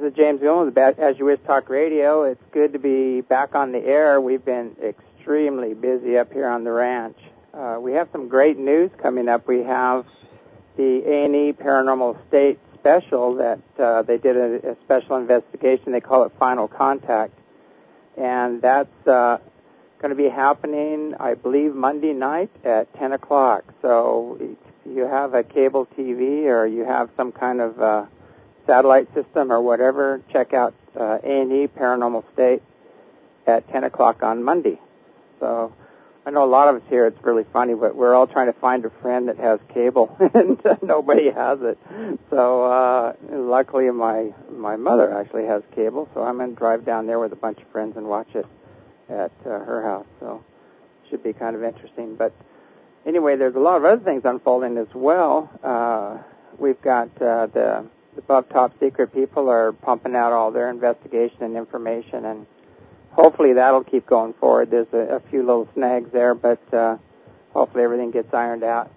is James Gilman with As You Wish Talk Radio. It's good to be back on the air. We've been extremely busy up here on the ranch. We have some great news coming up. We have the A&E Paranormal State special that they did a special investigation. They call it Final Contact. And that's going to be happening, I believe, Monday night at 10 o'clock. So if you have a cable TV or you have some kind of satellite system or whatever, check out A&E Paranormal State at 10 o'clock on Monday. So I know a lot of us here, it's really funny, but we're all trying to find a friend that has cable, and nobody has it. So luckily my mother actually has cable, so I'm going to drive down there with a bunch of friends and watch it at her house. So it should be kind of interesting. But anyway, there's a lot of other things unfolding as well. We've got the above top secret people are pumping out all their investigation and information, and hopefully that'll keep going forward. There's a few little snags there, but hopefully everything gets ironed out.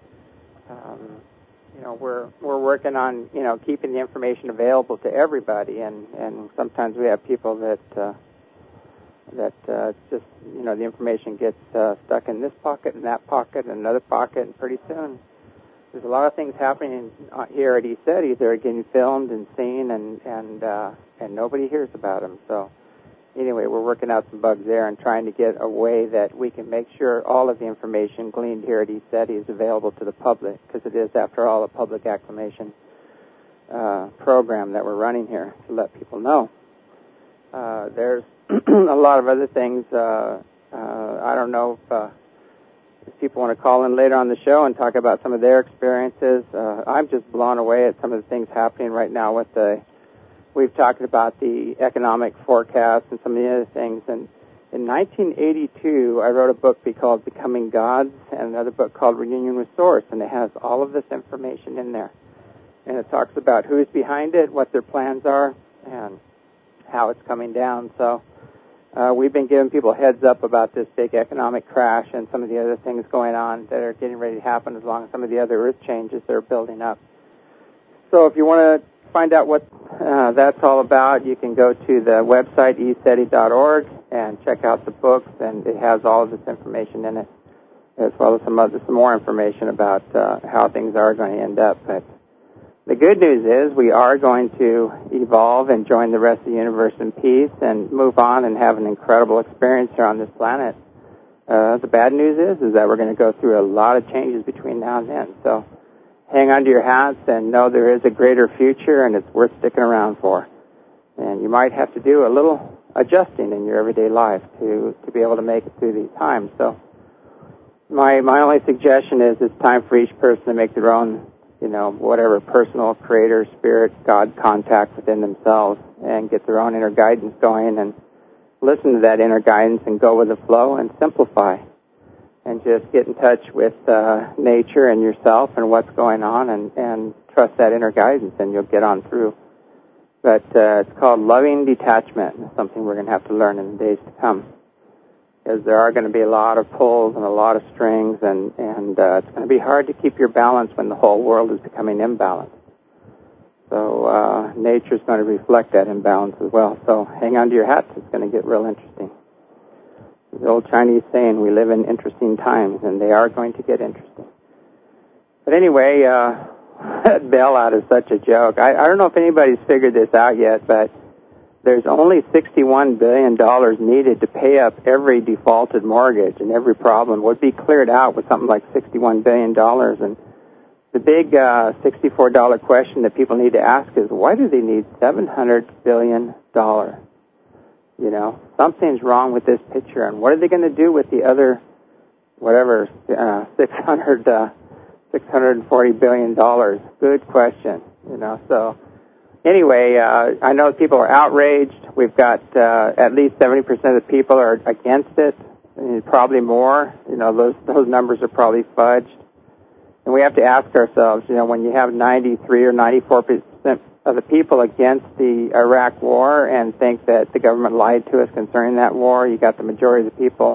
We're working on keeping the information available to everybody, and sometimes we have people that just the information gets stuck in this pocket and that pocket and another pocket, and pretty soon there's a lot of things happening here at ECETI that are getting filmed and seen, and nobody hears about them. So anyway, we're working out some bugs there and trying to get a way that we can make sure all of the information gleaned here at ECETI is available to the public, because it is, after all, a public acclamation program that we're running here to let people know. There's a lot of other things. I don't know if people want to call in later on the show and talk about some of their experiences. I'm just blown away at some of the things happening right now with we've talked about the economic forecast and some of the other things. And in 1982, I wrote a book called Becoming Gods and another book called Reunion with Source, and it has all of this information in there. And it talks about who's behind it, what their plans are, and how it's coming down. So we've been giving people heads up about this big economic crash and some of the other things going on that are getting ready to happen, as long as some of the other earth changes that are building up. So if you want to find out what that's all about, you can go to the website, eceti.org, and check out the books, and it has all of this information in it, as well as some more information about how things are going to end up. But the good news is we are going to evolve and join the rest of the universe in peace and move on and have an incredible experience here on this planet. The bad news is that we're going to go through a lot of changes between now and then. So hang on to your hats and know there is a greater future, and it's worth sticking around for. And you might have to do a little adjusting in your everyday life to be able to make it through these times. So my only suggestion is it's time for each person to make their own, whatever personal creator, spirit, God contact within themselves and get their own inner guidance going, and listen to that inner guidance and go with the flow and simplify. And just get in touch with nature and yourself and what's going on, and trust that inner guidance, and you'll get on through. But it's called loving detachment. It's something we're going to have to learn in the days to come, because there are going to be a lot of pulls and a lot of strings, and it's going to be hard to keep your balance when the whole world is becoming imbalanced. So nature's going to reflect that imbalance as well. So hang on to your hats. It's going to get real interesting. The old Chinese saying, we live in interesting times, and they are going to get interesting. But anyway, that bailout is such a joke. I don't know if anybody's figured this out yet, but there's only $61 billion needed to pay up every defaulted mortgage, and every problem would be cleared out with something like $61 billion. And the big $64 question that people need to ask is, why do they need $700 billion? Something's wrong with this picture, and what are they going to do with the other, $640 billion? Good question, So anyway, I know people are outraged. We've got at least 70% of the people are against it, and probably more. Those numbers are probably fudged. And we have to ask ourselves, when you have 93 or 94% of the people against the Iraq war and think that the government lied to us concerning that war, you got the majority of the people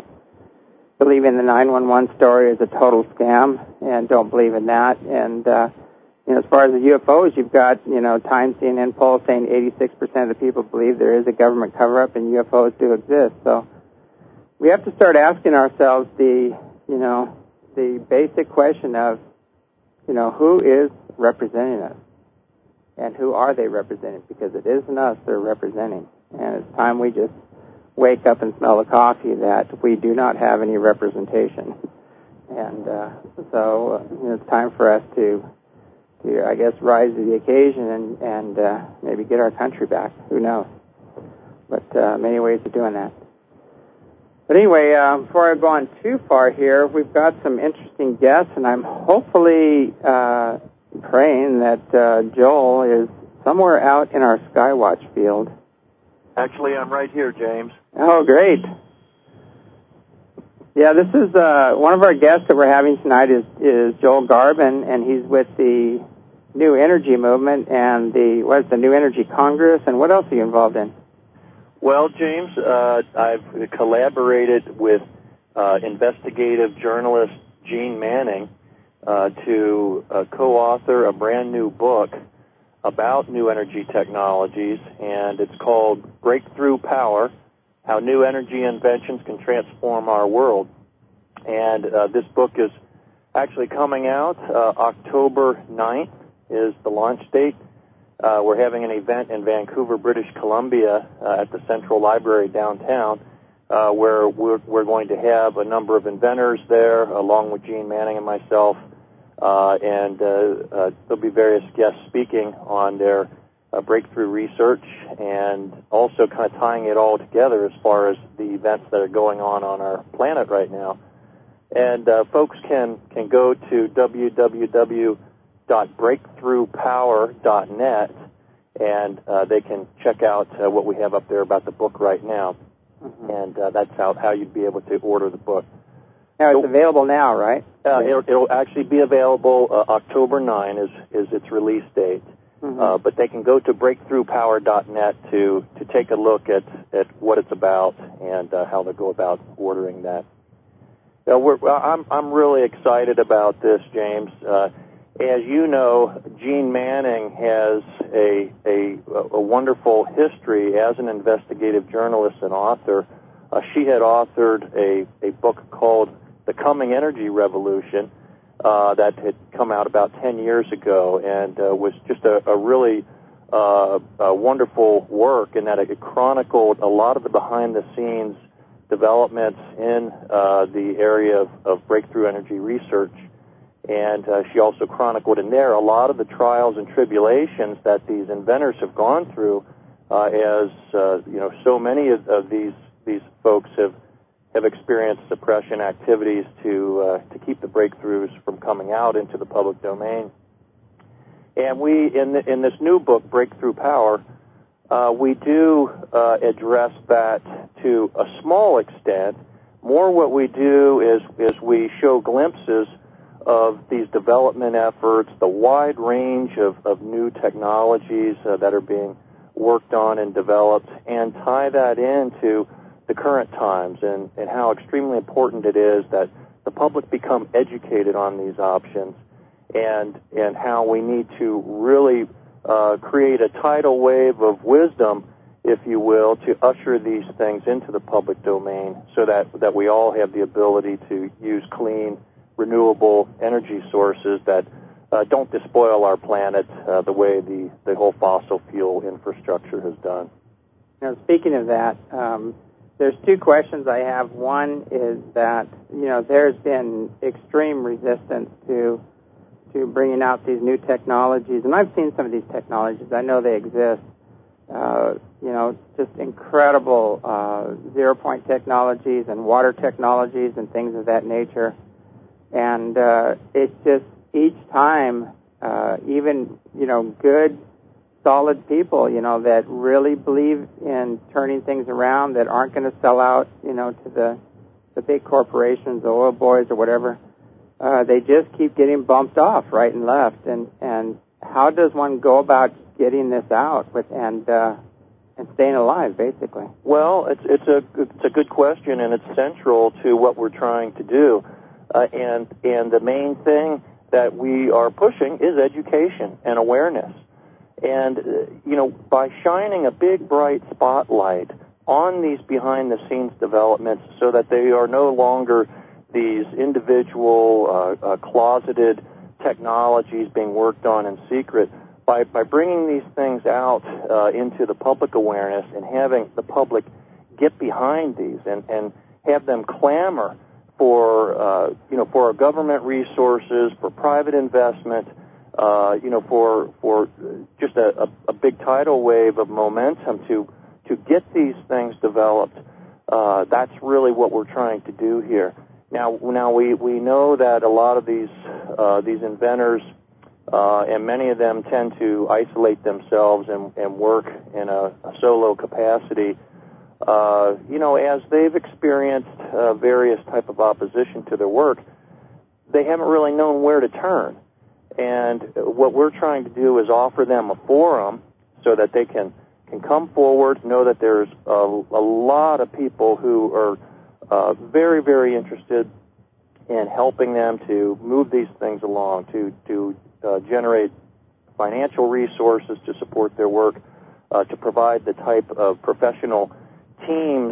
believing the 911 story is a total scam and don't believe in that. And as far as the UFOs, you've got, Time CNN poll saying 86% of the people believe there is a government cover-up and UFOs do exist. So we have to start asking ourselves the basic question of, who is representing us? And who are they representing? Because it isn't us they're representing. And it's time we just wake up and smell the coffee that we do not have any representation. And so it's time for us to, I guess, rise to the occasion and maybe get our country back. Who knows? But many ways of doing that. But anyway, before I go on too far here, we've got some interesting guests, and I'm hopefully praying that Joel is somewhere out in our Skywatch field. Actually, I'm right here, James. Oh, great. Yeah, this is one of our guests that we're having tonight is Joel Garvin, and he's with the New Energy Movement and the New Energy Congress, and what else are you involved in? Well, James, I've collaborated with investigative journalist Gene Manning to co-author a brand new book about new energy technologies, and it's called Breakthrough Power: How New Energy Inventions Can Transform Our World. And this book is actually coming out October 9th is the launch date. We're having an event in Vancouver, British Columbia at the Central Library downtown where we're going to have a number of inventors there along with Gene Manning and myself, and there'll be various guests speaking on their breakthrough research and also kind of tying it all together as far as the events that are going on our planet right now. And folks can go to www.breakthroughpower.net and they can check out what we have up there about the book right now. Mm-hmm. And that's how you'd be able to order the book. Now, it's available now, right? It'll actually be available October 9 is its release date. Mm-hmm. But they can go to breakthroughpower.net to take a look at what it's about and how they go about ordering that. I'm really excited about this, James. As you know, Gene Manning has a wonderful history as an investigative journalist and author. She had authored a book called The Coming Energy Revolution that had come out about 10 years ago and was just a really wonderful work in that it chronicled a lot of the behind-the-scenes developments in the area of breakthrough energy research. And she also chronicled in there a lot of the trials and tribulations that these inventors have gone through as so many of these folks have experienced suppression activities to keep the breakthroughs from coming out into the public domain. And we, in this new book, Breakthrough Power, we do address that to a small extent. More what we do is we show glimpses of these development efforts, the wide range of new technologies that are being worked on and developed, and tie that into the current times and how extremely important it is that the public become educated on these options and how we need to really create a tidal wave of wisdom, if you will, to usher these things into the public domain so that we all have the ability to use clean, renewable energy sources that don't despoil our planet the way the whole fossil fuel infrastructure has done. Now, speaking of that, there's two questions I have. One is that, there's been extreme resistance to bringing out these new technologies, and I've seen some of these technologies. I know they exist. Just incredible zero-point technologies and water technologies and things of that nature. And it's just each time, even, good, solid people, that really believe in turning things around, that aren't going to sell out, to the big corporations, the oil boys or whatever, they just keep getting bumped off right and left. And how does one go about getting this out and staying alive, basically? Well, it's a good question, and it's central to what we're trying to do. And the main thing that we are pushing is education and awareness. And, by shining a big, bright spotlight on these behind-the-scenes developments so that they are no longer these individual, closeted technologies being worked on in secret, by bringing these things out into the public awareness and having the public get behind these and have them clamor for our government resources, for private investment, for just a big tidal wave of momentum to get these things developed. That's really what we're trying to do here. Now we know that a lot of these inventors and many of them tend to isolate themselves and work in a solo capacity. As they've experienced various type of opposition to their work, they haven't really known where to turn. And what we're trying to do is offer them a forum so that they can come forward, know that there's a lot of people who are very, very interested in helping them to move these things along, to generate financial resources to support their work, to provide the type of professional teams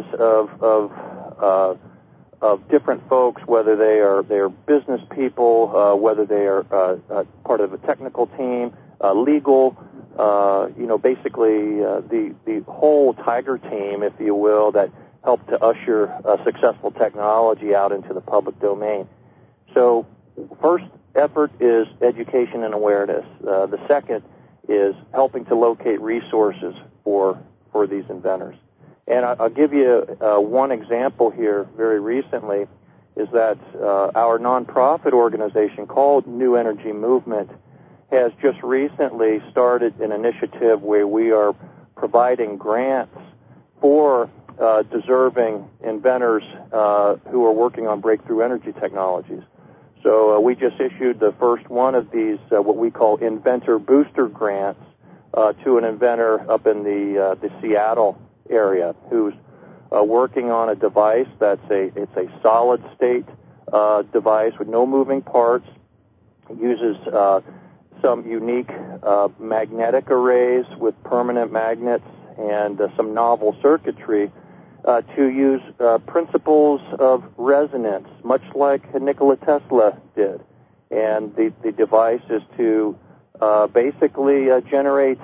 of different folks, whether they are business people, whether they are part of a technical team, legal, basically the whole Tiger team, if you will, that helped to usher successful technology out into the public domain. So, first effort is education and awareness. The second is helping to locate resources for these inventors. And I'll give you one example here very recently, is that our nonprofit organization called New Energy Movement has just recently started an initiative where we are providing grants for deserving inventors who are working on breakthrough energy technologies. So we just issued the first one of these, what we call Inventor Booster Grants, to an inventor up in the Seattle area who's working on a device it's a solid state device with no moving parts. It uses some unique magnetic arrays with permanent magnets and some novel circuitry to use principles of resonance, much like Nikola Tesla did. And the device is to basically generate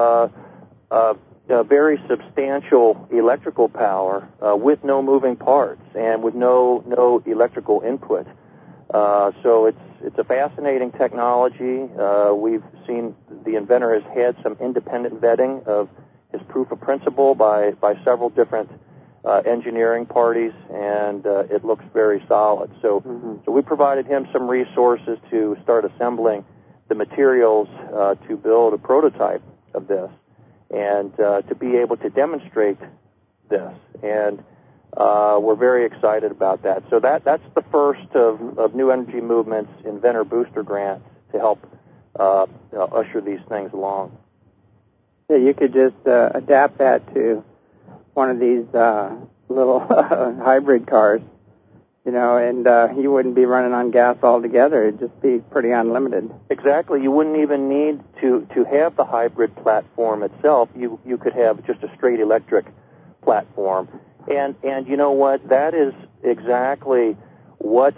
very substantial electrical power with no moving parts and with no electrical input. So it's a fascinating technology. We've seen the inventor has had some independent vetting of his proof of principle by several different engineering parties, and it looks very solid. So we provided him some resources to start assembling the materials to build a prototype of this, and to be able to demonstrate this. And we're very excited about that. So that's the first of New Energy Movement's Inventor Booster Grants to help usher these things along. Yeah, you could just adapt that to one of these little hybrid cars, and you wouldn't be running on gas altogether. It'd just be pretty unlimited. Exactly. You wouldn't even need to have the hybrid platform itself. You could have just a straight electric platform. And you know what? That is exactly what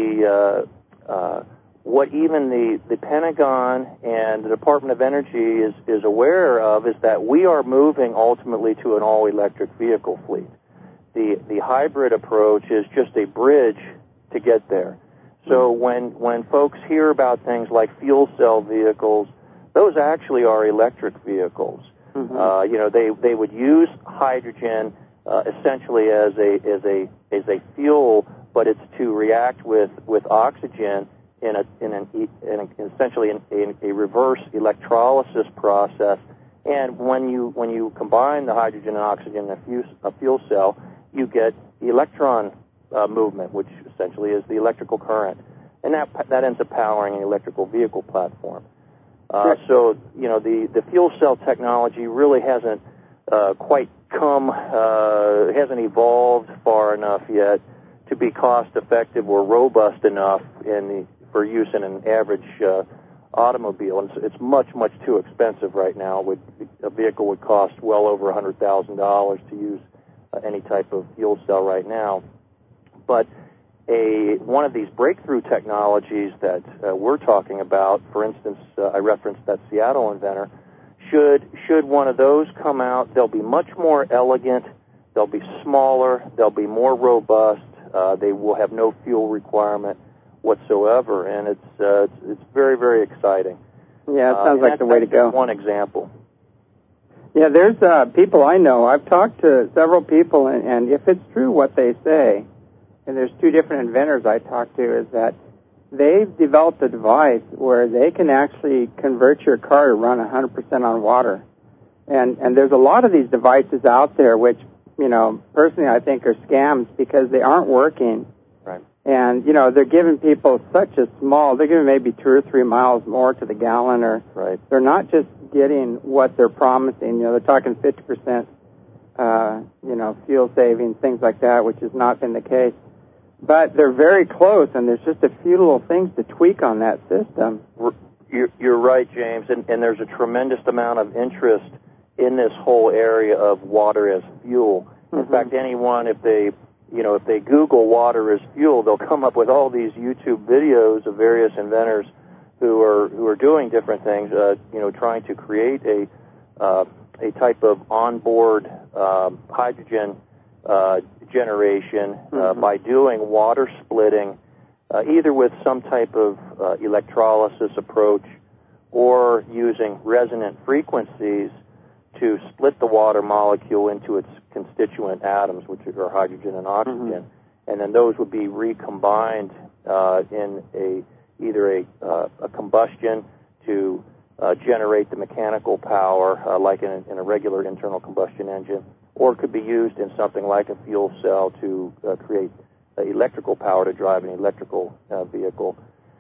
what even the Pentagon and the Department of Energy is aware of, is that we are moving ultimately to an all-electric vehicle fleet. The hybrid approach is just a bridge to get there. So when folks hear about things like fuel cell vehicles, those actually are electric vehicles. They would use hydrogen essentially as a fuel, but it's to react with oxygen in essentially a reverse electrolysis process. And when you combine the hydrogen and oxygen in a fuel cell, you get electron movement, which essentially is the electrical current, and that ends up powering an electrical vehicle platform. So the fuel cell technology really hasn't quite hasn't evolved far enough yet to be cost effective or robust enough for use in an average automobile. And it's much, much too expensive right now. A vehicle would cost well over $100,000 to use any type of fuel cell right now. But one of these breakthrough technologies that we're talking about, for instance, I referenced that Seattle inventor, should one of those come out, they'll be much more elegant, they'll be smaller, they'll be more robust, they will have no fuel requirement whatsoever, and it's very, very exciting. Yeah, it sounds like the way to go. One example. Yeah, there's people I know. I've talked to several people, and if it's true what they say, and there's two different inventors I talked to, is that they've developed a device where they can actually convert your car to run 100% on water. And there's a lot of these devices out there which, personally I think are scams because they aren't working. Right. And, they're giving people they're giving maybe 2 or 3 miles more to the gallon, or right. They're not just getting what they're promising. They're talking 50%, fuel savings, things like that, which has not been the case. But they're very close, and there's just a few little things to tweak on that system. You're right, James, and there's a tremendous amount of interest in this whole area of water as fuel. In fact, anyone, if they Google water as fuel, they'll come up with all these YouTube videos of various inventors who are doing different things, trying to create a type of onboard hydrogen generation by doing water splitting, either with some type of electrolysis approach or using resonant frequencies to split the water molecule into its constituent atoms, which are hydrogen and oxygen, and then those would be recombined in either a combustion to generate the mechanical power, like in a regular internal combustion engine, or it could be used in something like a fuel cell to create electrical power to drive an electrical vehicle.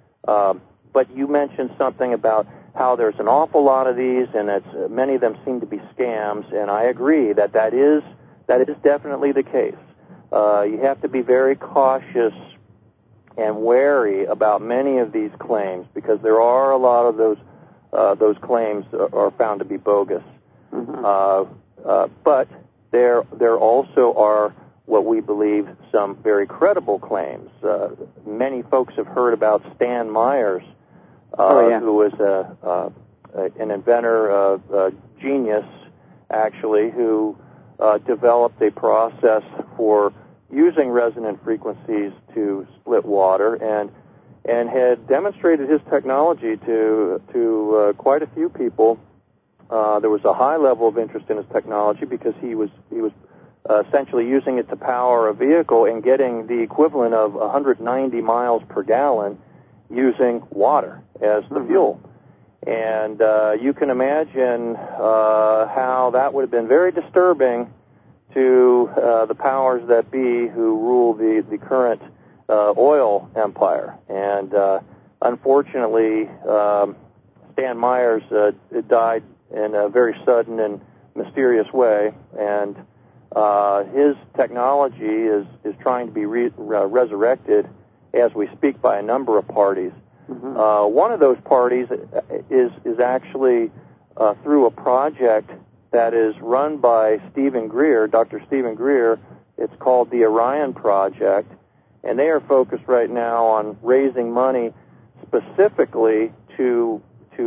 But you mentioned something about how there's an awful lot of these, and many of them seem to be scams, and I agree that is definitely the case. You have to be very cautious and wary about many of these claims, because there are a lot of those claims are found to be bogus. But there also are what we believe some very credible claims. Many folks have heard about Stan Myers, who was an inventor, a genius, actually, who developed a process for using resonant frequencies to split water, and had demonstrated his technology to quite a few people. There was a high level of interest in his technology because he was essentially using it to power a vehicle and getting the equivalent of 190 miles per gallon using water as the fuel. And you can imagine how that would have been very disturbing to the powers that be who rule the current oil empire. And unfortunately, Stan Myers died in a very sudden and mysterious way, and his technology is trying to be resurrected as we speak by a number of parties. One of those parties is actually through a project that is run by Stephen Greer, Dr. Stephen Greer. It's called the Orion Project, and they are focused right now on raising money specifically to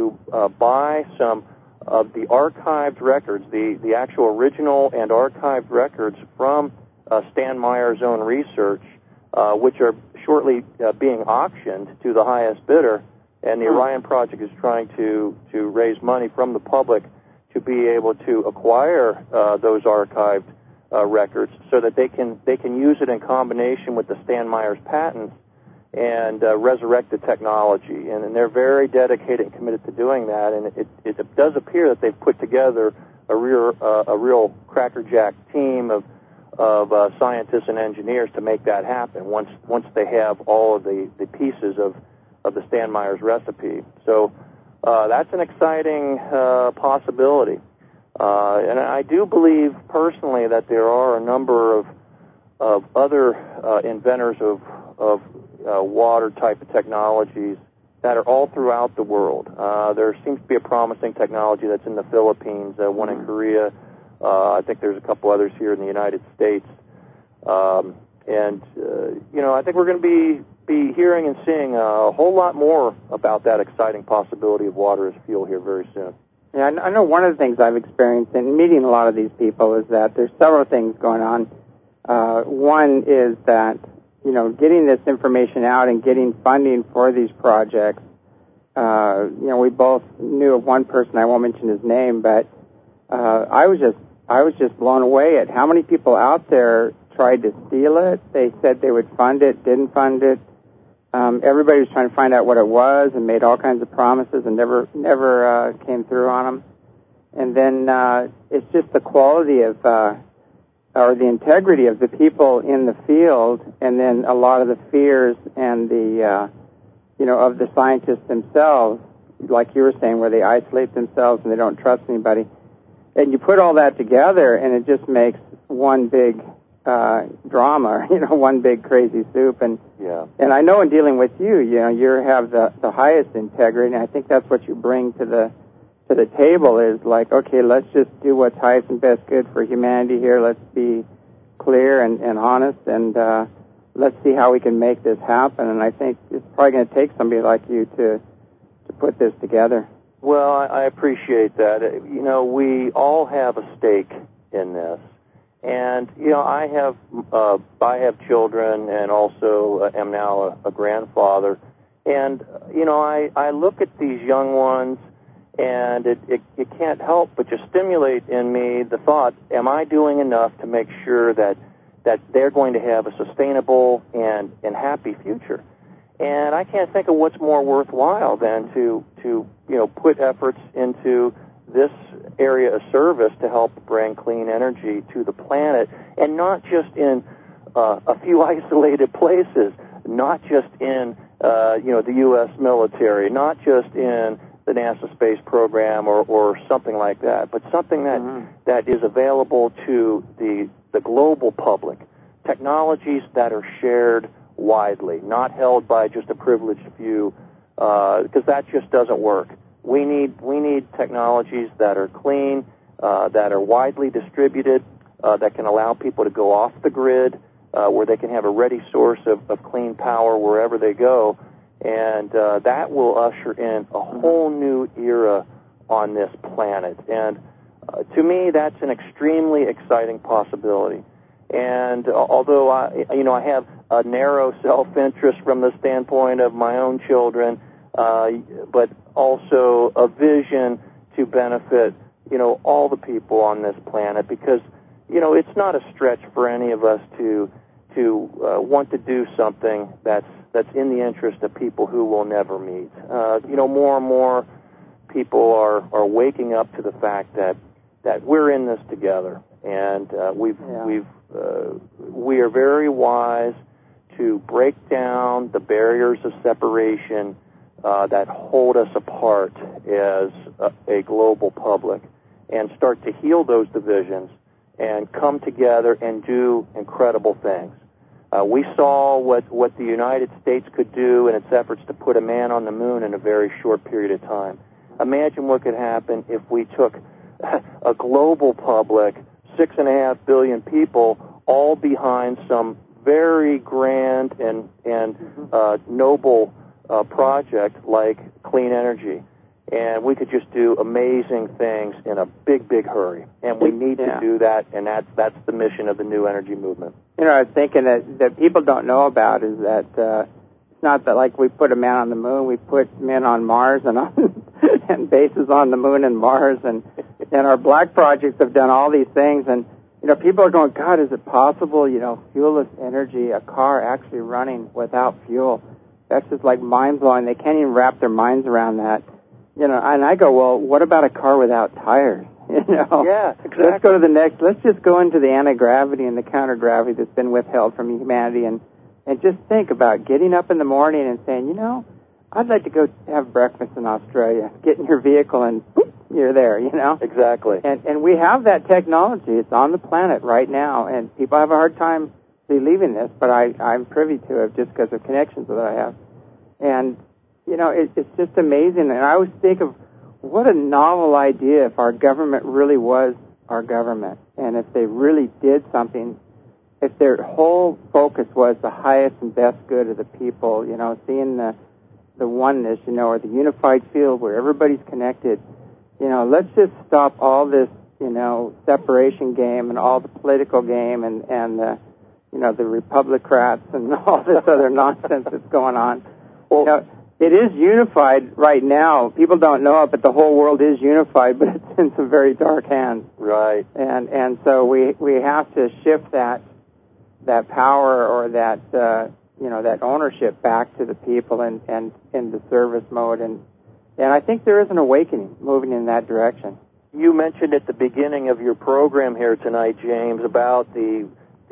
buy some of the archived records, the actual original and archived records from Stan Myers' own research, which are shortly being auctioned to the highest bidder. And the Orion Project is trying to raise money from the public to be able to acquire those archived records so that they can use it in combination with the Stan Myers patents and resurrect the technology. And they're very dedicated and committed to doing that. And it does appear that they've put together a real crackerjack team of scientists and engineers to make that happen once they have all of the pieces of the Stan Myers recipe. So that's an exciting possibility. And I do believe personally that there are a number of other inventors of water type of technologies that are all throughout the world. There seems to be a promising technology that's in the Philippines, one in Korea. I think there's a couple others here in the United States. I think we're going to be hearing and seeing a whole lot more about that exciting possibility of water as fuel here very soon. Yeah, I know one of the things I've experienced in meeting a lot of these people is that there's several things going on. One is that, getting this information out and getting funding for these projects. We both knew of one person, I won't mention his name, but I was just blown away at how many people out there tried to steal it. They said they would fund it, didn't fund it. Everybody was trying to find out what it was and made all kinds of promises and never came through on them. And then it's just the quality of, or the integrity of the people in the field, and then a lot of the fears and the, of the scientists themselves, like you were saying, where they isolate themselves and they don't trust anybody. And you put all that together, and it just makes one big drama, one big crazy soup. And I know in dealing with you, you have the highest integrity, and I think that's what you bring to the table is like, okay, let's just do what's highest and best good for humanity here. Let's be clear and honest, and let's see how we can make this happen. And I think it's probably going to take somebody like you to put this together. Well, I appreciate that. We all have a stake in this. And, I have children and also am now a grandfather. And, I look at these young ones, and it can't help but just stimulate in me the thought, am I doing enough to make sure that they're going to have a sustainable and happy future? And I can't think of what's more worthwhile than to put efforts into this area of service to help bring clean energy to the planet, and not just in a few isolated places, not just in the U.S. military, not just in the NASA space program or something like that, but something that is available to the global public, technologies that are shared widely, not held by just a privileged few, because that just doesn't work. We need technologies that are clean, that are widely distributed, that can allow people to go off the grid, where they can have a ready source of clean power wherever they go, and that will usher in a whole new era on this planet. And to me, that's an extremely exciting possibility. And although I have a narrow self-interest from the standpoint of my own children, but also a vision to benefit, all the people on this planet, because, it's not a stretch for any of us to want to do something that's in the interest of people who we'll never meet. More and more people are waking up to the fact that we're in this together, and we are very wise to break down the barriers of separation that hold us apart as a global public, and start to heal those divisions and come together and do incredible things. We saw what the United States could do in its efforts to put a man on the moon in a very short period of time. Imagine what could happen if we took a global public, 6.5 billion people, all behind some very grand and noble project like clean energy. And we could just do amazing things in a big, big hurry. And we need to do that, and that's the mission of the new energy movement. I was thinking that people don't know about is that it's not that like we put a man on the moon, we put men on Mars and and bases on the moon and Mars, and our black projects have done all these things, and people are going, God, is it possible, fuelless energy, a car actually running without fuel? That's just like mind-blowing. They can't even wrap their minds around that. And I go, well, what about a car without tires? Yeah, exactly. Let's go to the next. Let's just go into the anti-gravity and the counter-gravity that's been withheld from humanity, and just think about getting up in the morning and saying, I'd like to go have breakfast in Australia. Get in your vehicle and boop, you're there, Exactly. And we have that technology. It's on the planet right now, and people have a hard time believing this, but I'm privy to it just because of connections that I have. And, you know, it's just amazing. And I always think of what a novel idea if our government really was our government, and if they really did something, if their whole focus was the highest and best good of the people, you know, seeing the oneness, you know, or the unified field where everybody's connected. You know, let's just stop all this, you know, separation game and all the political game and the, you know, the Republicrats and all this other nonsense that's going on. Well, you know, it is unified right now. People don't know it, but the whole world is unified, but it's in some very dark hands. Right. And so we have to shift that power or that you know, that ownership back to the people and in the service mode, and I think there is an awakening moving in that direction. You mentioned at the beginning of your program here tonight, James, about the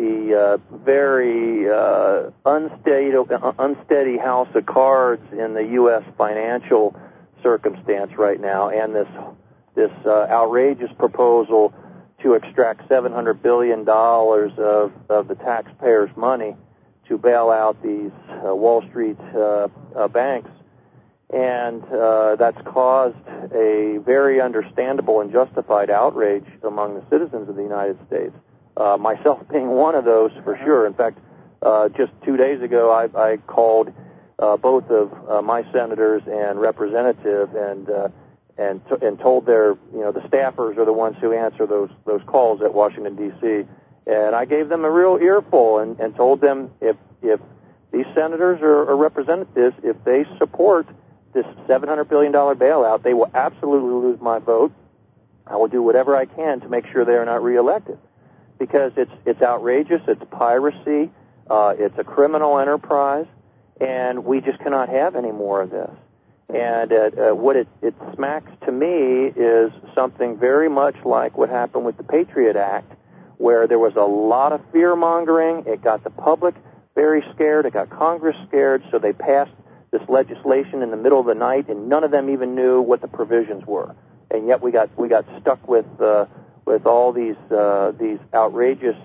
very unsteady house of cards in the U.S. financial circumstance right now, and this outrageous proposal to extract $700 billion of the taxpayers' money to bail out these Wall Street banks. And that's caused a very understandable and justified outrage among the citizens of the United States. Myself being one of those, for sure. In fact, just 2 days ago, I called both of my senators and representative and told their, you know, the staffers are the ones who answer those calls at Washington, D.C., and I gave them a real earful and told them if these senators or representatives, if they support this $700 billion bailout, they will absolutely lose my vote. I will do whatever I can to make sure they are not reelected, because it's outrageous, it's piracy, it's a criminal enterprise, and we just cannot have any more of this. And what it smacks to me is something very much like what happened with the Patriot Act, where there was a lot of fear-mongering. It got the public very scared. It got Congress scared, so they passed this legislation in the middle of the night, and none of them even knew what the provisions were. And yet we got stuck with all these outrageous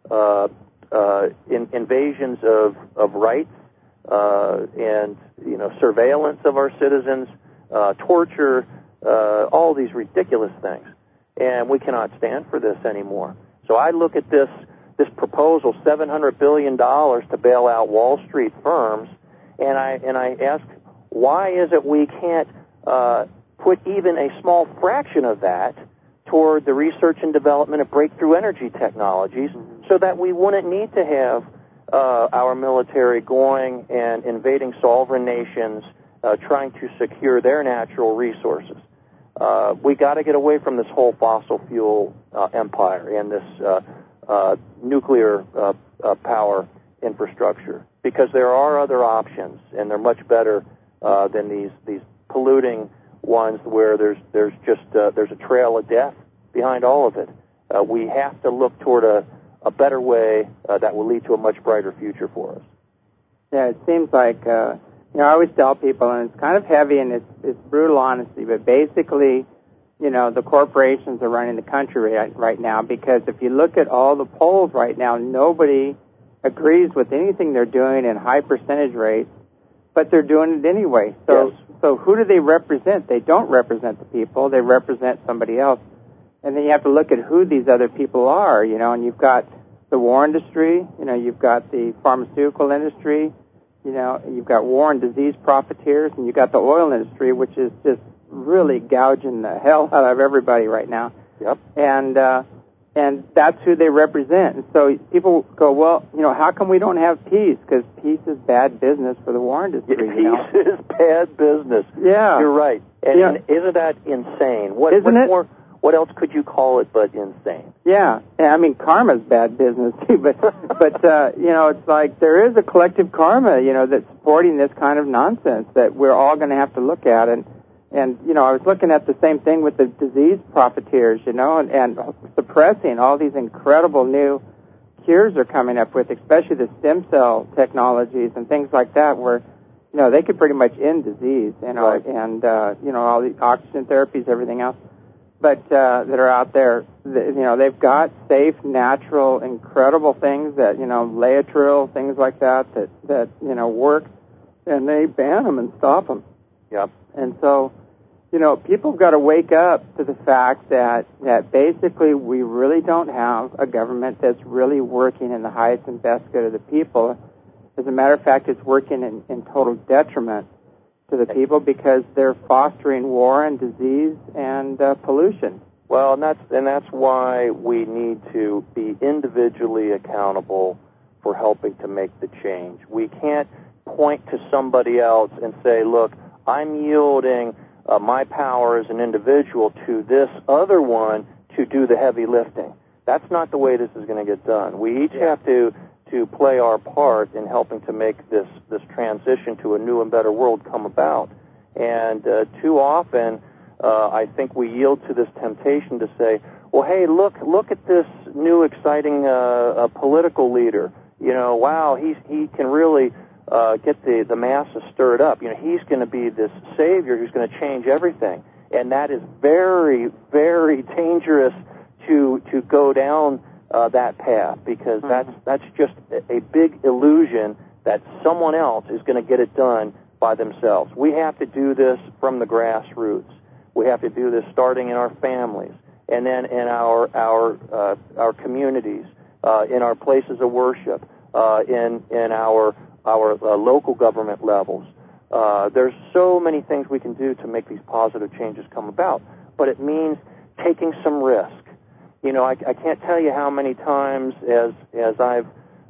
invasions of rights and, you know, surveillance of our citizens, torture, all these ridiculous things. And we cannot stand for this anymore. So I look at this proposal, $700 billion to bail out Wall Street firms, and I ask, why is it we can't put even a small fraction of that toward the research and development of breakthrough energy technologies, so that we wouldn't need to have our military going and invading sovereign nations, trying to secure their natural resources. We got to get away from this whole fossil fuel empire and this nuclear power infrastructure, because there are other options, and they're much better than these polluting ones where there's a trail of death behind all of it. We have to look toward a better way that will lead to a much brighter future for us. Yeah, it seems like, you know, I always tell people, and it's kind of heavy and it's brutal honesty, but basically, you know, the corporations are running the country right now, because if you look at all the polls right now, nobody agrees with anything they're doing in high percentage rates, but they're doing it anyway. So, yes. So who do they represent? They don't represent the people. They represent somebody else. And then you have to look at who these other people are, you know, and you've got the war industry, you know, you've got the pharmaceutical industry, you know, you've got war and disease profiteers, and you've got the oil industry, which is just really gouging the hell out of everybody right now. Yep. And that's who they represent. And so people go, well, you know, how come we don't have peace? Because peace is bad business for the war industry. Peace is bad business. Yeah. You're right. And isn't that insane? What else could you call it but insane? Yeah. I mean, karma's bad business too, but you know, it's like there is a collective karma, you know, that's supporting this kind of nonsense that we're all going to have to look at. And you know, I was looking at the same thing with the disease profiteers, you know, and suppressing all these incredible new cures they're coming up with, especially the stem cell technologies and things like that, where, you know, they could pretty much end disease, you know, right. And, you know, all the oxygen therapies, everything else. but that are out there. They've got safe, natural, incredible things that, Laetrile, things like that work, and they ban them and stop them. Yep. And so, people have got to wake up to the fact that basically we really don't have a government that's really working in the highest and best good of the people. As a matter of fact, it's working in total detriment to the people because they're fostering war and disease and pollution. Well, and that's why we need to be individually accountable for helping to make the change. We can't point to somebody else and say, look, I'm yielding my power as an individual to this other one to do the heavy lifting. That's not the way this is going to get done. We each have to play our part in helping to make this transition to a new and better world come about. And too often, I think we yield to this temptation to say, well, hey, look at this new exciting political leader. Wow, he can really get the masses stirred up. He's going to be this savior who's going to change everything. And that is very, very dangerous to go down that path, because that's just a big illusion that someone else is going to get it done by themselves. We have to do this from the grassroots. We have to do this starting in our families, and then in our communities, in our places of worship, in our local government levels. There's so many things we can do to make these positive changes come about, but it means taking some risk. I can't tell you how many times as I've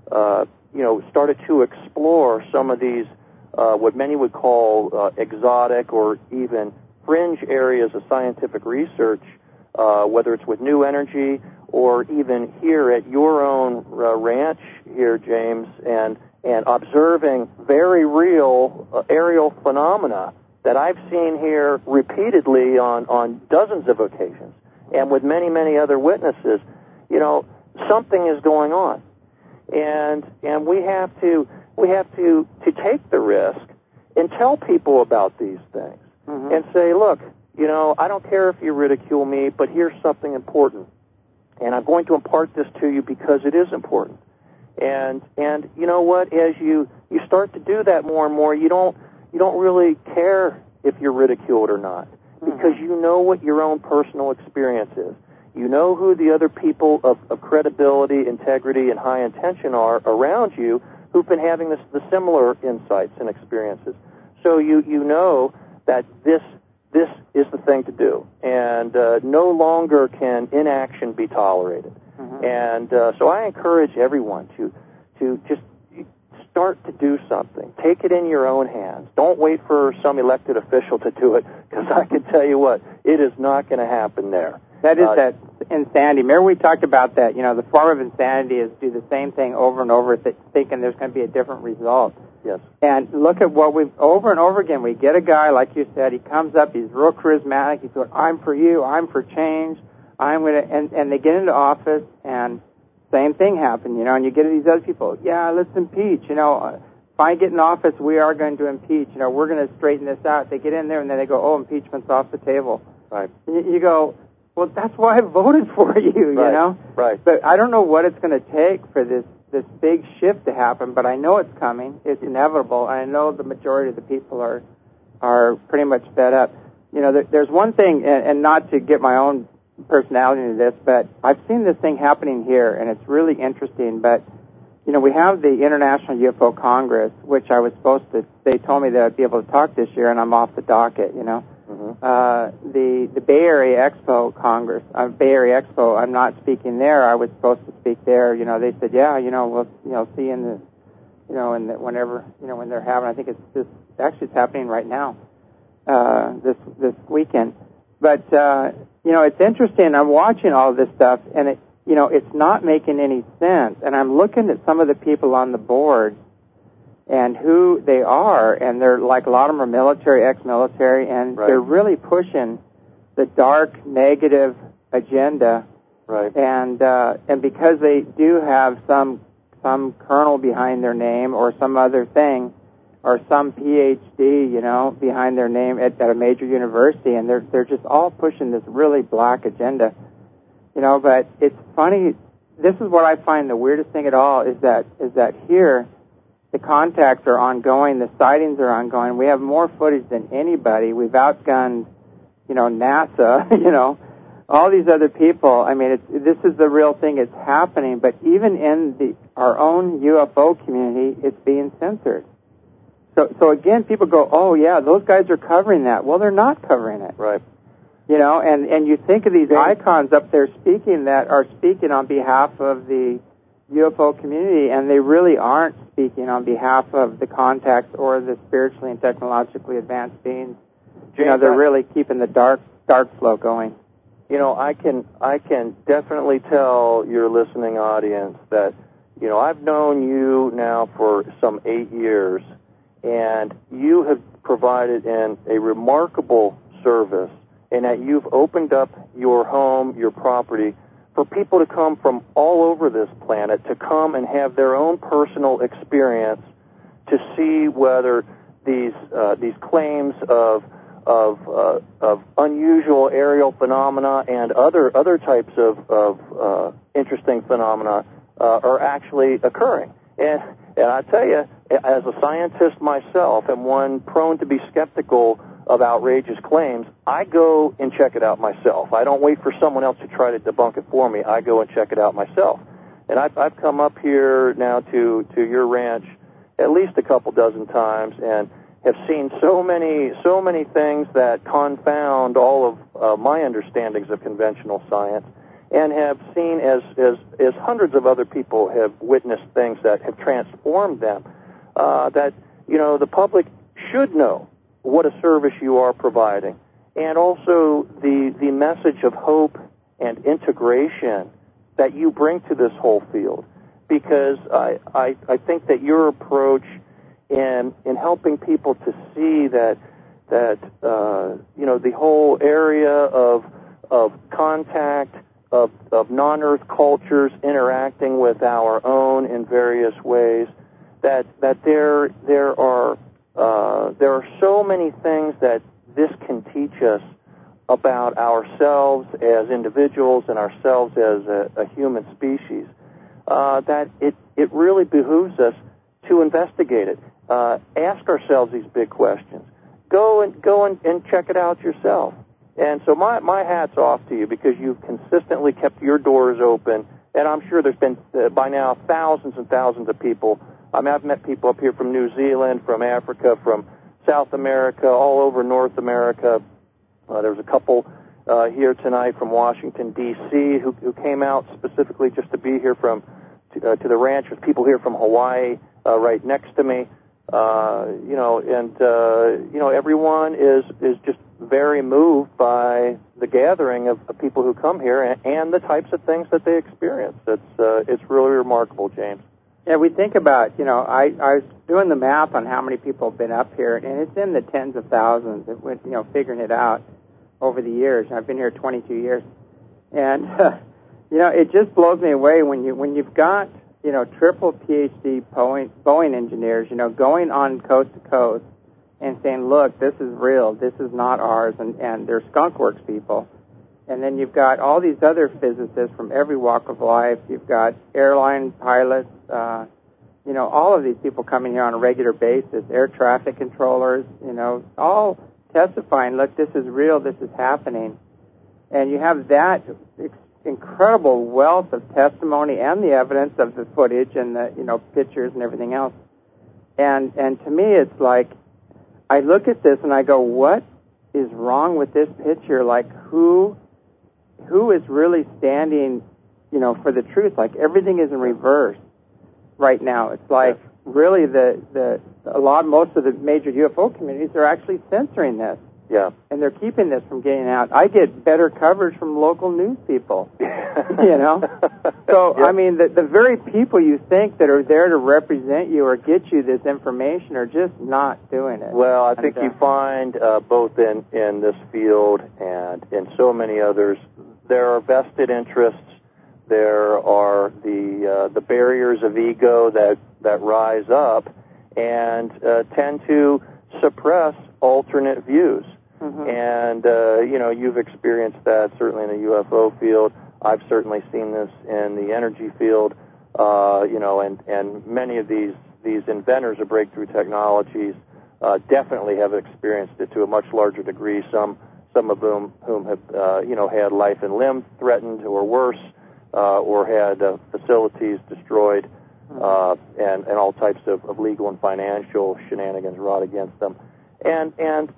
started to explore some of these what many would call exotic or even fringe areas of scientific research, whether it's with new energy or even here at your own ranch here, James, and observing very real aerial phenomena that I've seen here repeatedly on dozens of occasions, and with many, many other witnesses. Something is going on, and we have to take the risk and tell people about these things, and say, look, I don't care if you ridicule me, but here's something important, and I'm going to impart this to you because it is important. And you know what? As you start to do that more and more, you don't really care if you're ridiculed or not, because you know what your own personal experience is. You know who the other people of credibility, integrity, and high intention are around you who've been having the similar insights and experiences. So you know that this is the thing to do, and no longer can inaction be tolerated. And so I encourage everyone to just start to do something. Take it in your own hands. Don't wait for some elected official to do it, because I can tell you what, it is not going to happen there. That is that insanity. Remember we talked about that, the form of insanity is do the same thing over and over thinking there's going to be a different result. Yes. And look at what we've, over and over again, we get a guy, like you said, he comes up, he's real charismatic, he's going, I'm for you, I'm for change, I'm going to, and they get into office, and same thing happens, and you get these other people, let's impeach, if I get in office, we are going to impeach, we're going to straighten this out. They get in there, and then they go, impeachment's off the table. Right. And you go, well, that's why I voted for you, you know? Right. But I don't know what it's going to take for this big shift to happen, but I know it's coming. It's inevitable. I know the majority of the people are pretty much fed up. There's one thing, and not to get my own personality into this, but I've seen this thing happening here, and it's really interesting. But, we have the International UFO Congress, which I was supposed to, they told me that I'd be able to talk this year, and I'm off the docket, The Bay Area Expo Congress, Bay Area Expo, I'm not speaking there. I was supposed to speak there. They said, we'll see in the, whenever, when they're having, I think it's happening right now, this weekend. But, it's interesting. I'm watching all this stuff, and it's not making any sense. And I'm looking at some of the people on the board and who they are, and they're like, a lot of them are military, ex-military, and they're really pushing the dark, negative agenda. Right. And because they do have some colonel behind their name or some other thing, or some PhD, you know, behind their name at a major university, and they're just all pushing this really black agenda, you know. But it's funny. This is what I find the weirdest thing at all is that here the contacts are ongoing, the sightings are ongoing. We have more footage than anybody. We've outgunned, you know, NASA, you know, all these other people. I mean, this is the real thing. It's happening. But even in our own UFO community, it's being censored. So again, people go, oh, yeah, those guys are covering that. Well, they're not covering it. Right. You know, and you think of these icons up there speaking that are speaking on behalf of the UFO community, and they really aren't speaking on behalf of the contacts or the spiritually and technologically advanced beings. You know, they're really keeping the dark flow going. You know, I can definitely tell your listening audience that, you know, I've known you now for some 8 years, and you have provided a remarkable service in that you've opened up your home, your property, for people to come from all over this planet to come and have their own personal experience to see whether these claims of unusual aerial phenomena and other types of interesting phenomena are actually occurring. And I tell you, as a scientist myself, and one prone to be skeptical of outrageous claims, I go and check it out myself. I don't wait for someone else to try to debunk it for me. I go and check it out myself. And I've come up here now to your ranch at least a couple dozen times and have seen so many things that confound all of my understandings of conventional science, and have seen as hundreds of other people have witnessed things that have transformed them. That, you know, the public should know what a service you are providing, and also the message of hope and integration that you bring to this whole field. Because I think that your approach in helping people to see that you know, the whole area of contact of non-Earth cultures interacting with our own in various ways, that there are so many things that this can teach us about ourselves as individuals and ourselves as a human species, that it really behooves us to investigate it. Ask ourselves these big questions. Go and check it out yourself. And so my hat's off to you, because you've consistently kept your doors open, and I'm sure there's been by now thousands and thousands of people. I mean, I've met people up here from New Zealand, from Africa, from South America, all over North America. There was a couple here tonight from Washington, D.C., who came out specifically just to be here to the ranch. There's people here from Hawaii right next to me. You know, and you know, everyone is just very moved by the gathering of people who come here and the types of things that they experience. It's really remarkable, James. Yeah, we think about, you know, I was doing the math on how many people have been up here, and it's in the tens of thousands. It went, you know, figuring it out over the years. I've been here 22 years, and you know, it just blows me away when you've got, you know, triple PhD Boeing engineers, you know, going on coast to coast and saying, look, this is real, this is not ours, and they're Skunk Works people. And then you've got all these other physicists from every walk of life. You've got airline pilots, you know, all of these people coming here on a regular basis, air traffic controllers, you know, all testifying, look, this is real, this is happening. And you have that incredible wealth of testimony and the evidence of the footage and the, you know, pictures and everything else. And to me, it's like, I look at this and I go, what is wrong with this picture? Like, who is really standing, you know, for the truth? Like, everything is in reverse right now. It's like, really, most of the major UFO communities are actually censoring this. Yeah. And they're keeping this from getting out. I get better coverage from local news people, you know? So, yeah. I mean, the very people you think that are there to represent you or get you this information are just not doing it. Well, I think you find both in this field and in so many others, there are vested interests. There are the barriers of ego that rise up, and tend to suppress alternate views. And, you've experienced that certainly in the UFO field. I've certainly seen this in the energy field, and many of these inventors of breakthrough technologies definitely have experienced it to a much larger degree. Some of whom have, had life and limb threatened or worse, or had facilities destroyed, and all types of legal and financial shenanigans wrought against them. And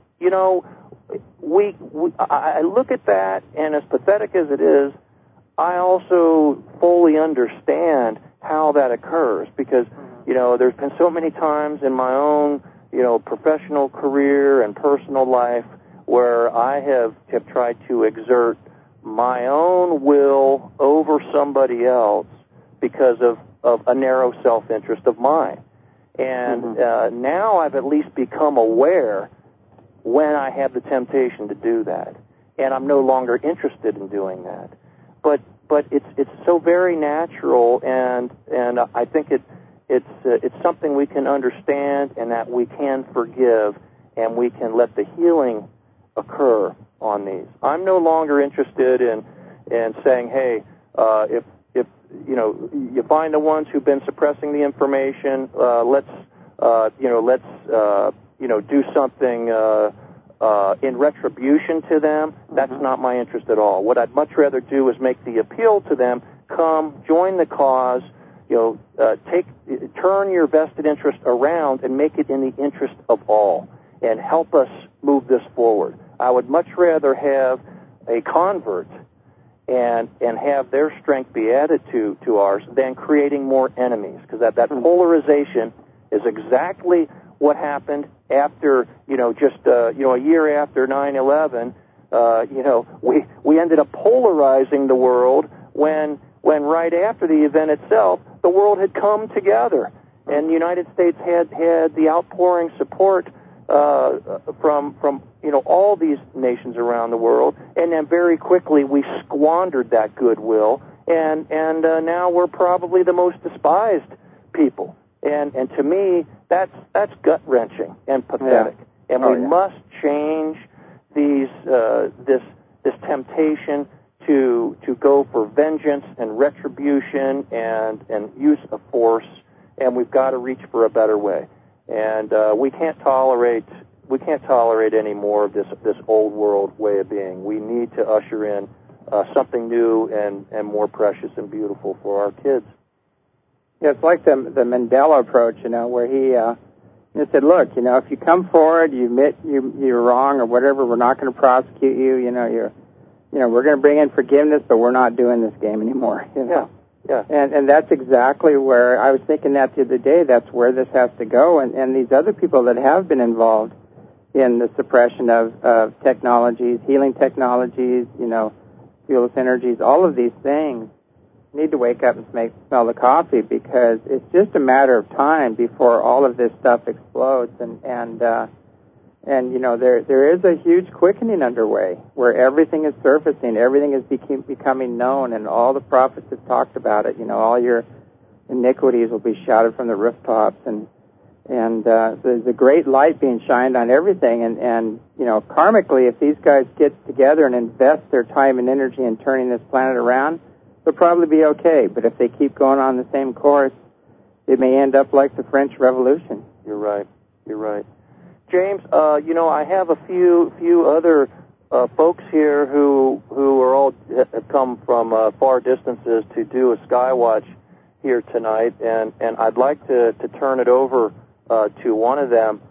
I look at that, and as pathetic as it is, I also fully understand how that occurs, because, there's been so many times in my own, professional career and personal life where I have tried to exert my own will over somebody else because of a narrow self-interest of mine. And now I've at least become aware when I have the temptation to do that, and I'm no longer interested in doing that. But it's so very natural, and I think it's something we can understand, and that we can forgive, and we can let the healing occur on these. I'm no longer interested in saying, hey, if you find the ones who've been suppressing the information, let's do something in retribution to them. That's not my interest at all. What I'd much rather do is make the appeal to them: come, join the cause. Turn your vested interest around and make it in the interest of all, and help us move this forward. I would much rather have a convert and have their strength be added to ours than creating more enemies, because that polarization is exactly what happened after, a year after 9/11. We ended up polarizing the world when right after the event itself, the world had come together, and the United States had the outpouring support from all these nations around the world, and then very quickly we squandered that goodwill, and now we're probably the most despised people. And to me, that's gut wrenching and pathetic. Yeah. And we must change this temptation to go for vengeance and retribution and use of force, and we've got to reach for a better way. And we can't tolerate any more of this old world way of being. We need to usher in something new and more precious and beautiful for our kids. Yeah, it's like the Mandela approach, where he said, look, if you come forward, you admit you're wrong or whatever, we're not going to prosecute you. We're going to bring in forgiveness, but we're not doing this game anymore. Yeah. And that's exactly where I was thinking that the other day. That's where this has to go. And these other people that have been involved in the suppression of technologies, healing technologies, fuelless energies, all of these things, need to wake up and smell the coffee, because it's just a matter of time before all of this stuff explodes. And there is a huge quickening underway where everything is surfacing, everything is becoming known, and all the prophets have talked about it. All your iniquities will be shouted from the rooftops, and there's a great light being shined on everything. And karmically, if these guys get together and invest their time and energy in turning this planet around, they'll probably be okay. But if they keep going on the same course, it may end up like the French Revolution. You're right. James, I have a few other folks here who are all have come from far distances to do a Skywatch here tonight, and I'd like to turn it over to one of them.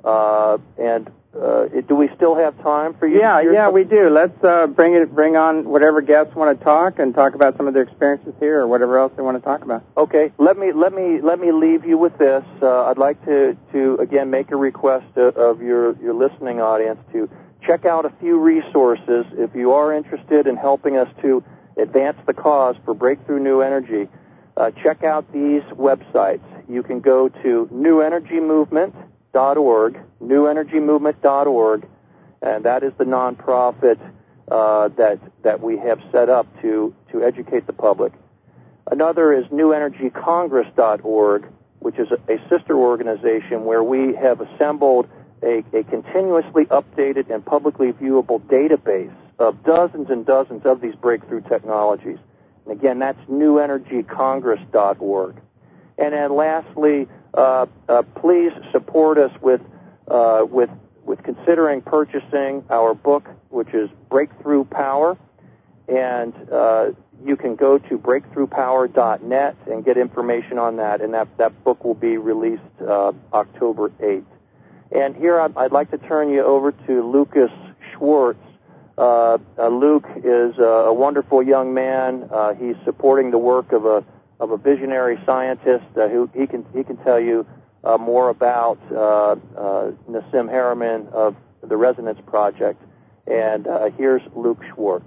Do we still have time for you? Yeah, we do. Let's bring on whatever guests want to talk about some of their experiences here or whatever else they want to talk about. Okay, let me leave you with this. I'd like to again make a request of your listening audience to check out a few resources if you are interested in helping us to advance the cause for Breakthrough New Energy. Check out these websites. You can go to newenergymovement.org, newenergymovement.org, and that is the nonprofit that we have set up to educate the public. Another is newenergycongress.org, which is a sister organization where we have assembled a continuously updated and publicly viewable database of dozens and dozens of these breakthrough technologies. And again, that's newenergycongress.org. And then lastly, please support us with considering purchasing our book, which is Breakthrough Power. And you can go to breakthroughpower.net and get information on that. And that book will be released October 8th. And here I'd like to turn you over to Lucas Schwartz. Luke is a wonderful young man. He's supporting the work of a visionary scientist who he can tell you more about Nassim Haramein of the Resonance Project. And here's Luke Schwartz.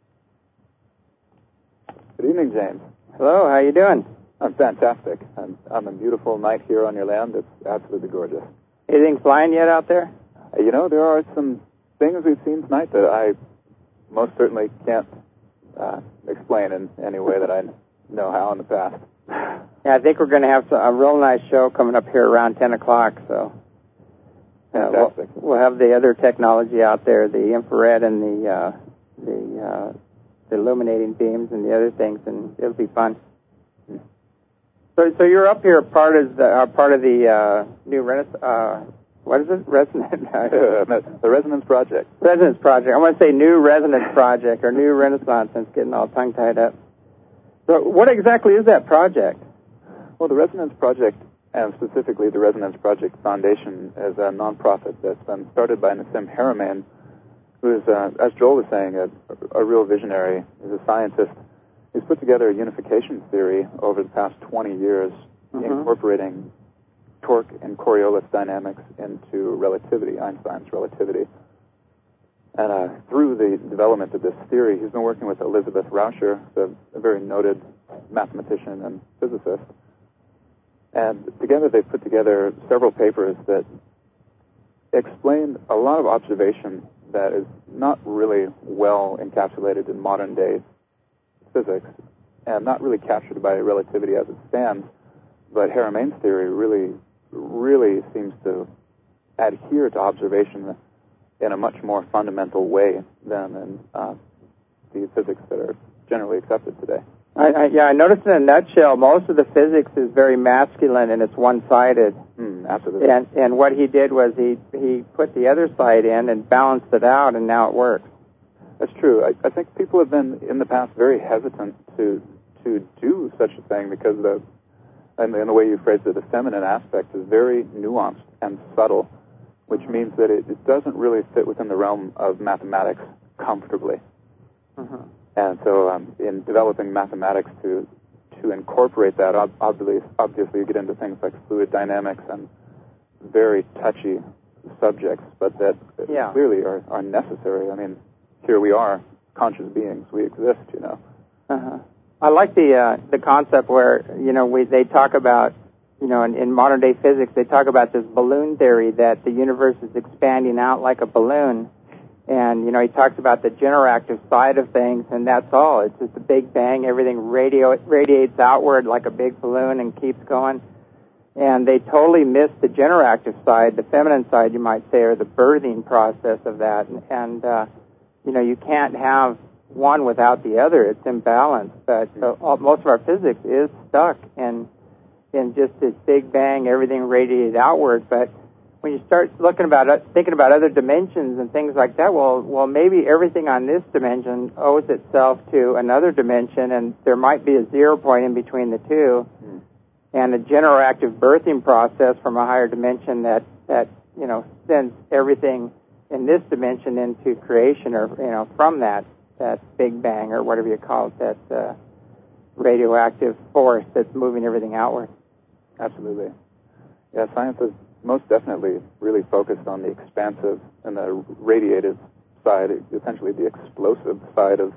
Good evening, James. Hello, how you doing? I'm fantastic. I'm on a beautiful night here on your land. It's absolutely gorgeous. Anything flying yet out there? You know, there are some things we've seen tonight that I most certainly can't explain in any way that I know how in the past. Yeah, I think we're going to have a real nice show coming up here around 10 o'clock, so fantastic. We'll have the other technology out there, the infrared and the illuminating beams and the other things, and it'll be fun. So you're up here part of the new Renaissance. What is it? The Resonance Project. Resonance Project. I want to say New Resonance Project or New Renaissance. It's getting all tongue-tied up. So what exactly is that project? Well, the Resonance Project, and specifically the Resonance Project Foundation, is a nonprofit that's been started by Nassim Haramein, who is, as Joel was saying, a real visionary. He's a scientist. He's put together a unification theory over the past 20 years, incorporating torque and Coriolis dynamics into relativity, Einstein's relativity. And through the development of this theory, he's been working with Elizabeth Rauscher, a very noted mathematician and physicist. And together they've put together several papers that explain a lot of observation that is not really well encapsulated in modern-day physics and not really captured by relativity as it stands. But Haramein's theory really seems to adhere to observation in a much more fundamental way than in the physics that are generally accepted today. I noticed in a nutshell, most of the physics is very masculine and it's one-sided. Absolutely. And what he did was he put the other side in and balanced it out, and now it works. That's true. I think people have been in the past very hesitant to do such a thing because in the way you phrased it, the feminine aspect is very nuanced and subtle, which means that it doesn't really fit within the realm of mathematics comfortably. And so in developing mathematics to incorporate that, obviously you get into things like fluid dynamics and very touchy subjects, but that clearly are necessary. I mean, here we are, conscious beings. We exist, you know. I like the concept where, they talk about, in modern day physics, they talk about this balloon theory that the universe is expanding out like a balloon. And, he talks about the generative side of things, and that's all. It's just a big bang. Everything radiates outward like a big balloon and keeps going. And they totally miss the generative side, the feminine side, you might say, or the birthing process of that. And you can't have one without the other. It's imbalanced. But most of our physics is stuck in just this big bang, everything radiated outward. But when you start thinking about other dimensions and things like that, well, maybe everything on this dimension owes itself to another dimension, and there might be a 0 point in between the two, and a generative birthing process from a higher dimension that sends everything in this dimension into creation, or from that big bang or whatever you call it, that radioactive force that's moving everything outward. Absolutely. Yeah, science is most definitely really focused on the expansive and the radiative side, essentially the explosive side of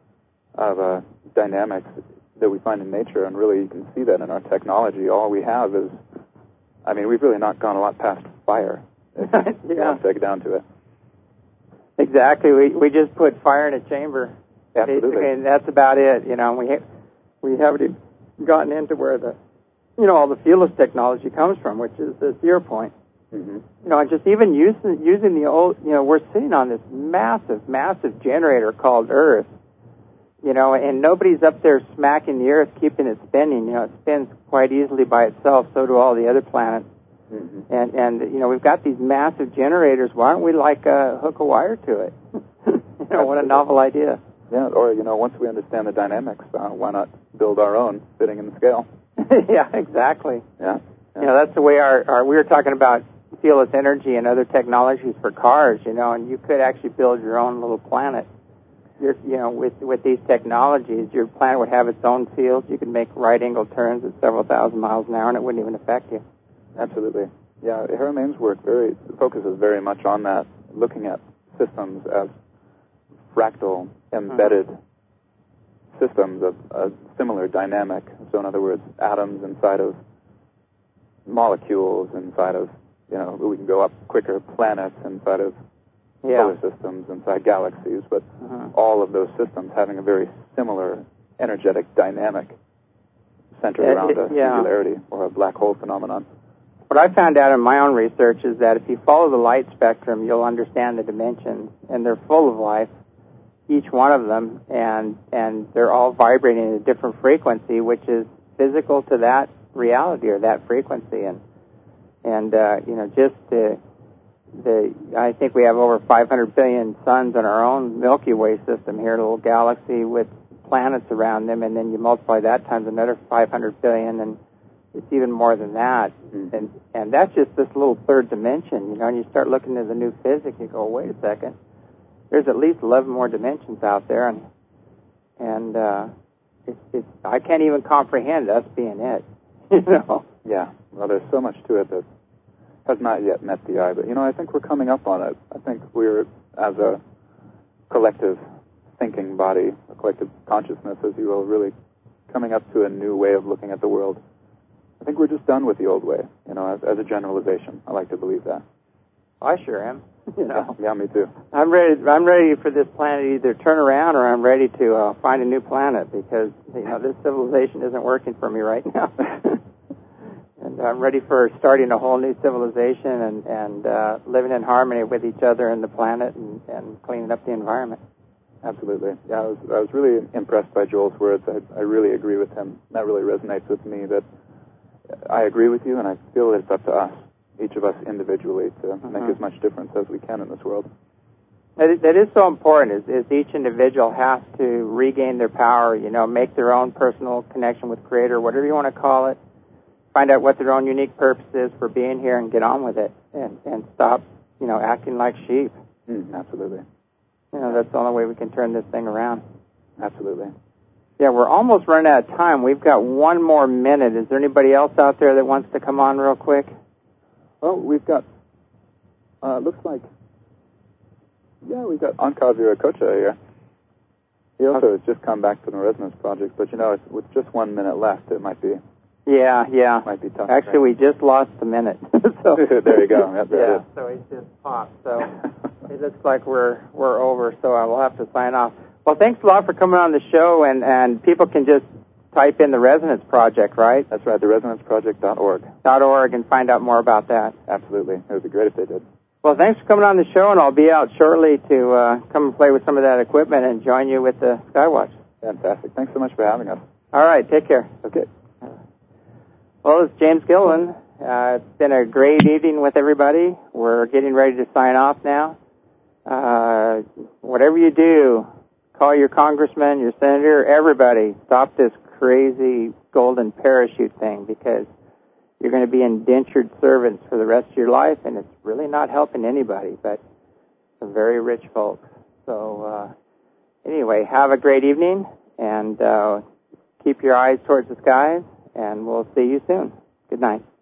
dynamics that we find in nature, and really you can see that in our technology. All we have is, we've really not gone a lot past fire, if you want to take it down to it. Exactly. We just put fire in a chamber. Absolutely. Basically, and that's about it. We haven't gotten into where the all the fearless technology comes from, which is the 0 point. Mm-hmm. And just even using the old, we're sitting on this massive generator called Earth, and nobody's up there smacking the Earth, keeping it spinning. It spins quite easily by itself. So do all the other planets. Mm-hmm. And we've got these massive generators. Why don't we hook a wire to it? What a novel idea. Yeah, or, once we understand the dynamics, why not build our own fitting in the scale? Yeah, exactly. Yeah. That's the way we were talking about fearless energy and other technologies for cars, and you could actually build your own little planet. With these technologies, your planet would have its own fields. You could make right-angle turns at several thousand miles an hour, and it wouldn't even affect you. Absolutely. Yeah, Haramain's work focuses very much on that, looking at systems as fractal, embedded systems of a similar dynamic. So, in other words, atoms inside of molecules, inside of, we can go up quicker, planets inside of solar systems, inside galaxies, but all of those systems having a very similar energetic dynamic centered around a singularity or a black hole phenomenon. What I found out in my own research is that if you follow the light spectrum, you'll understand the dimensions, and they're full of life, each one of them, and they're all vibrating at a different frequency, which is physical to that reality or that frequency. I think we have over 500 billion suns in our own Milky Way system here, a little galaxy with planets around them, and then you multiply that times another 500 billion, and it's even more than that. Mm-hmm. And that's just this little third dimension, and you start looking at the new physics, you go, wait a second, there's at least 11 more dimensions out there, and I can't even comprehend us being it, Yeah, well, there's so much to it that has not yet met the eye, but, I think we're coming up on it. I think we're, as a collective thinking body, a collective consciousness, as you will, really coming up to a new way of looking at the world. I think we're just done with the old way, as a generalization. I like to believe that. I sure am. Yeah, me too. I'm ready for this planet to either turn around or I'm ready to find a new planet because this civilization isn't working for me right now. And I'm ready for starting a whole new civilization and living in harmony with each other and the planet and cleaning up the environment. Absolutely. Yeah, I was really impressed by Joel's words. I really agree with him. That really resonates with me, that I agree with you, and I feel that it's up to us, each of us individually, to make as much difference as we can in this world. That is so important, is each individual has to regain their power, make their own personal connection with Creator, whatever you want to call it, find out what their own unique purpose is for being here and get on with it and stop, acting like sheep. Absolutely. That's the only way we can turn this thing around. Absolutely. Yeah, we're almost running out of time. We've got one more minute. Is there anybody else out there that wants to come on real quick? Well, we've got, looks like, we've got Ankar Viracocha here. He also has just come back from the Resonance Project, but with just 1 minute left, it might be. Yeah. Might be tough. Actually, we just lost a minute. So there you go. Yeah, so it just popped. So it looks like we're over, so I will have to sign off. Well, thanks a lot for coming on the show, and people can just type in the Resonance Project, right? That's right, theresonanceproject.org. .org and find out more about that. Absolutely. It would be great if they did. Well, thanks for coming on the show, and I'll be out shortly to come and play with some of that equipment and join you with the Skywatch. Fantastic. Thanks so much for having us. All right, take care. Okay. Well, it's James Gilliland. It's been a great evening with everybody. We're getting ready to sign off now. Whatever you do, call your congressman, your senator, everybody. Stop this crazy golden parachute thing because you're going to be indentured servants for the rest of your life, and it's really not helping anybody but some very rich folks. So anyway, have a great evening, and keep your eyes towards the skies, and we'll see you soon. Good night.